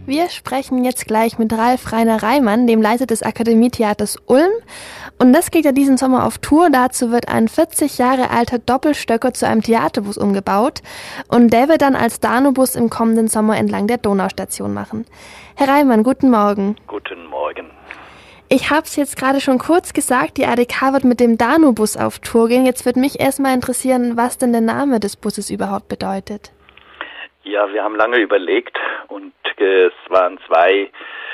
Wir sprechen jetzt gleich mit Ralf Rainer-Reimann, dem Leiter des Akademietheaters Ulm. Und das geht ja diesen Sommer auf Tour. Dazu wird ein 40 Jahre alter Doppelstöcker zu einem Theaterbus umgebaut. Und der wird dann als Danubus im kommenden Sommer entlang der Donaustation machen. Herr Reimann, guten Morgen. Guten Morgen. Ich habe es jetzt gerade schon kurz gesagt, die ADK wird mit dem Danubus auf Tour gehen. Jetzt würde mich erstmal interessieren, was denn der Name des Busses überhaupt bedeutet. Ja, wir haben lange überlegt und es waren zwei,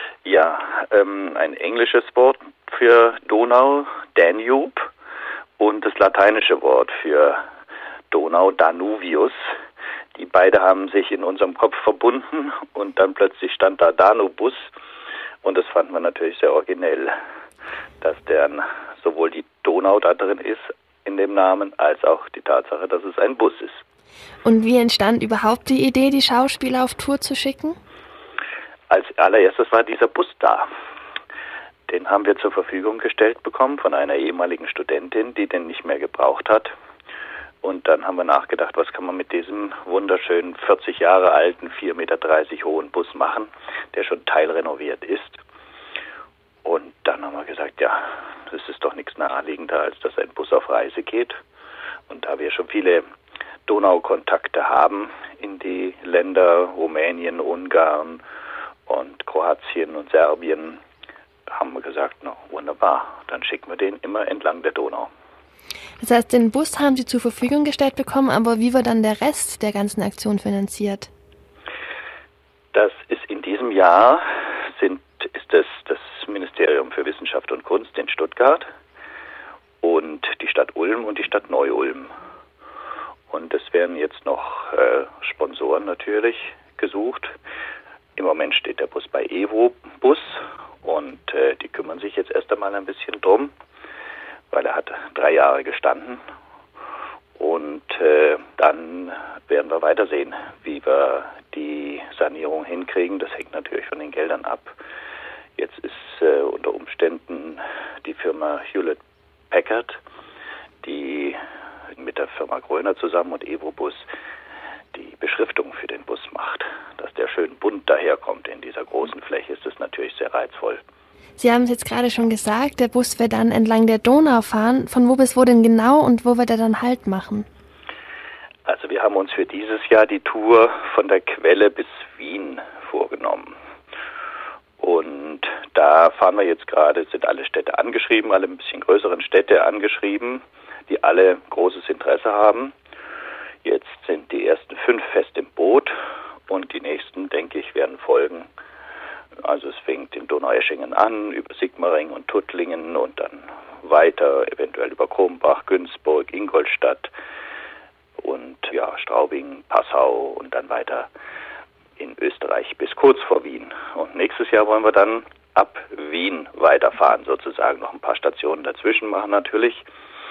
ein englisches Wort für Donau, Danube, und das lateinische Wort für Donau, Danuvius. Die beide haben sich in unserem Kopf verbunden und dann plötzlich stand da Danubus und das fanden wir natürlich sehr originell, dass sowohl die Donau da drin ist in dem Namen, als auch die Tatsache, dass es ein Bus ist. Und wie entstand überhaupt die Idee, die Schauspieler auf Tour zu schicken? Als allererstes war dieser Bus da. Den haben wir zur Verfügung gestellt bekommen von einer ehemaligen Studentin, die den nicht mehr gebraucht hat. Und dann haben wir nachgedacht, was kann man mit diesem wunderschönen 40 Jahre alten, 4,30 Meter hohen Bus machen, der schon teilrenoviert ist. Und dann haben wir gesagt, ja, das ist doch nichts naheliegender, als dass ein Bus auf Reise geht. Und da wir schon viele Donaukontakte haben in die Länder Rumänien, Ungarn und Kroatien und Serbien, haben wir gesagt, na wunderbar, dann schicken wir den immer entlang der Donau. Das heißt, den Bus haben Sie zur Verfügung gestellt bekommen, aber wie wird dann der Rest der ganzen Aktion finanziert? Das ist in diesem Jahr, ist das Ministerium für Wissenschaft und Kunst in Stuttgart und die Stadt Ulm und die Stadt Neu-Ulm. Und es werden jetzt noch Sponsoren natürlich gesucht. Im Moment steht der Bus bei Evo Bus und die kümmern sich jetzt erst einmal ein bisschen drum, weil er hat 3 Jahre gestanden. Und dann werden wir weitersehen, wie wir die Sanierung hinkriegen. Das hängt natürlich von den Geldern ab. Jetzt ist unter Umständen die Firma Hewlett-Packard, die mit der Firma Gröner zusammen und Evobus die Beschriftung für den Bus macht. Dass der schön bunt daherkommt in dieser großen Fläche, ist das natürlich sehr reizvoll. Sie haben es jetzt gerade schon gesagt, der Bus wird dann entlang der Donau fahren. Von wo bis wo denn genau und wo wird er dann Halt machen? Also wir haben uns für dieses Jahr die Tour von der Quelle bis Wien vorgenommen. Und da fahren wir jetzt gerade, sind alle Städte angeschrieben, alle ein bisschen größeren Städte angeschrieben, die alle großes Interesse haben. Jetzt sind die ersten 5 fest im Boot und die nächsten, denke ich, werden folgen. Also es fängt in Donaueschingen an, über Sigmaringen und Tuttlingen und dann weiter, eventuell über Krumbach, Günzburg, Ingolstadt und Straubing, Passau und dann weiter in Österreich bis kurz vor Wien. Und nächstes Jahr wollen wir dann ab Wien weiterfahren, sozusagen noch ein paar Stationen dazwischen machen natürlich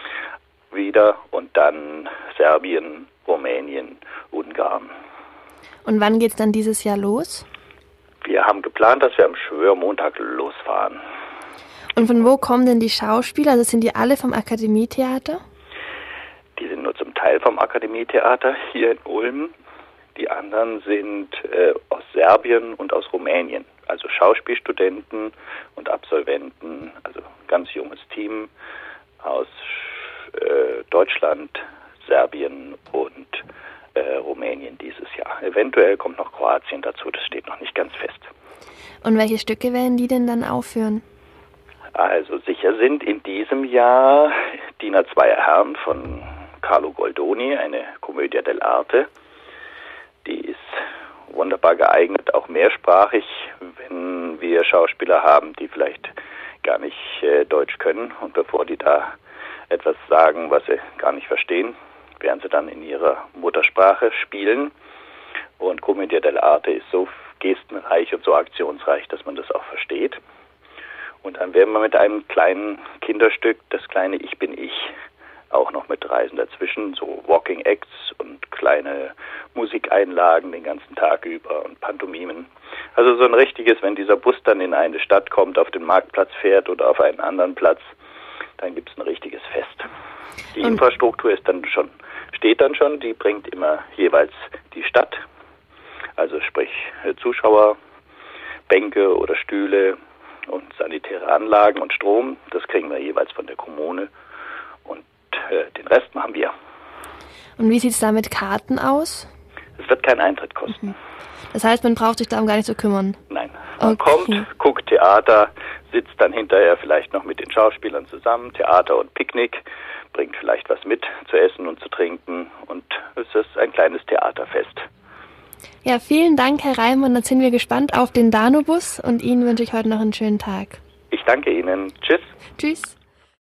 wieder und dann Serbien, Rumänien, Ungarn. Und wann geht's dann dieses Jahr los? Wir haben geplant, dass wir am Schwörmontag losfahren. Und von wo kommen denn die Schauspieler? Also sind die alle vom Akademietheater? Die sind nur zum Teil vom Akademietheater hier in Ulm. Die anderen sind aus Serbien und aus Rumänien. Also Schauspielstudenten und Absolventen, also ganz junges Team aus Deutschland, Serbien und Rumänien dieses Jahr. Eventuell kommt noch Kroatien dazu, das steht noch nicht ganz fest. Und welche Stücke werden die denn dann aufführen? Also sicher sind in diesem Jahr Diener zweier Herren von Carlo Goldoni, eine Commedia dell'arte. Die ist wunderbar geeignet, auch mehrsprachig, wenn wir Schauspieler haben, die vielleicht gar nicht Deutsch können und bevor die da etwas sagen, was sie gar nicht verstehen, werden sie dann in ihrer Muttersprache spielen. Und Commedia dell'arte ist so gestenreich und so aktionsreich, dass man das auch versteht. Und dann werden wir mit einem kleinen Kinderstück, das kleine Ich bin ich, auch noch mit Reisen dazwischen, so Walking Acts und kleine Musikeinlagen den ganzen Tag über und Pantomimen. Also so ein richtiges, wenn dieser Bus dann in eine Stadt kommt, auf den Marktplatz fährt oder auf einen anderen Platz, dann gibt es ein richtiges Fest. Die Infrastruktur steht dann schon, die bringt immer jeweils die Stadt, also sprich Zuschauer Bänke oder Stühle und sanitäre Anlagen und Strom. Das kriegen wir jeweils von der Kommune und den Rest machen wir. Und wie sieht es da mit Karten aus? Es wird keinen Eintritt kosten. Das heißt, man braucht sich darum gar nicht zu kümmern? Nein. Man kommt, guckt Theater, sitzt dann hinterher vielleicht noch mit den Schauspielern zusammen, Theater und Picknick, bringt vielleicht was mit zu essen und zu trinken und es ist ein kleines Theaterfest. Ja, vielen Dank, Herr Reimann. Dann sind wir gespannt auf den Danubus und Ihnen wünsche ich heute noch einen schönen Tag. Ich danke Ihnen. Tschüss. Tschüss.